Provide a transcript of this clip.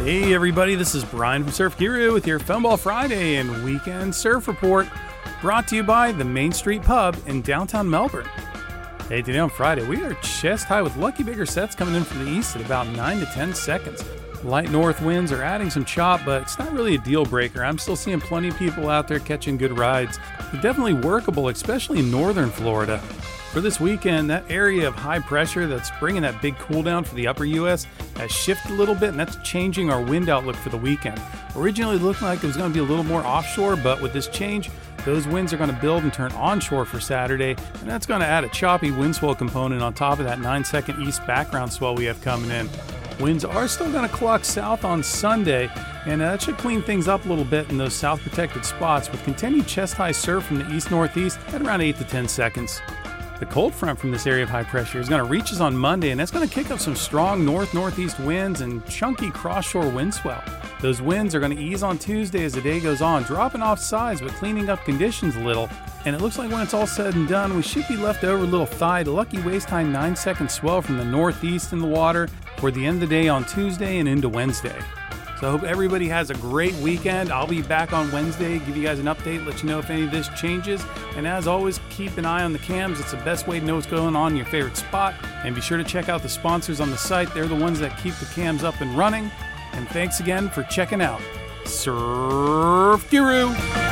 Hey everybody, this is Brian from Surf Guru with your Foamball Friday and Weekend Surf Report, brought to you by the Main Street Pub in downtown Melbourne. Hey, today on Friday, we are chest high with lucky bigger sets coming in from the east at about 9 to 10 seconds. Light north winds are adding some chop, but it's not really a deal breaker. I'm still seeing plenty of people out there catching good rides. They're definitely workable, especially in northern Florida. For this weekend, that area of high pressure that's bringing that big cool down for the upper U.S. has shifted a little bit, and that's changing our wind outlook for the weekend. Originally, it looked like it was going to be a little more offshore, but with this change, those winds are going to build and turn onshore for Saturday, and that's going to add a choppy wind swell component on top of that 9-second east background swell we have coming in. Winds are still going to clock south on Sunday, and that should clean things up a little bit in those south protected spots with continued chest-high surf from the east-northeast at around 8 to 10 seconds. The cold front from this area of high pressure is going to reach us on Monday, and that's going to kick up some strong north-northeast winds and chunky cross-shore wind swell. Those winds are going to ease on Tuesday as the day goes on, dropping off size but cleaning up conditions a little. And it looks like when it's all said and done, we should be left over a little thigh to lucky waist-high 9-second swell from the northeast in the water for the end of the day on Tuesday and into Wednesday. So I hope everybody has a great weekend. I'll be back on Wednesday, give you guys an update, let you know if any of this changes. And as always, keep an eye on the cams. It's the best way to know what's going on in your favorite spot. And be sure to check out the sponsors on the site. They're the ones that keep the cams up and running. And thanks again for checking out Surf Guru.